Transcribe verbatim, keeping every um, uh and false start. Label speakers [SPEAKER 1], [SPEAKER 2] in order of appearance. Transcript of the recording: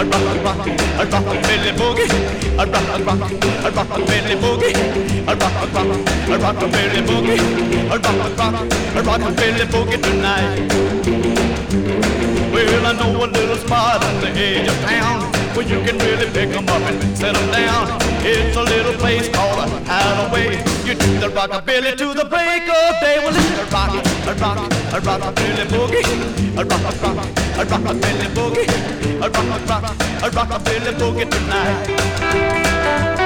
[SPEAKER 1] a rock a rock a rockabilly boogie, a rock a rock a rockabilly boogie, a rock a rock a rockabilly boogie, a rock a rock a rockabilly boogie tonight. Well, I know a little spot on the edge of town where you can really pick 'em up and set 'em down. It's a little place called a Hideaway. You do the rockabilly to the break of day. Well, it's a rock, a rock, a rockabilly boogie, a rock, a rock, a rockabilly boogie, a rock, a rock, a rockabilly boogie tonight.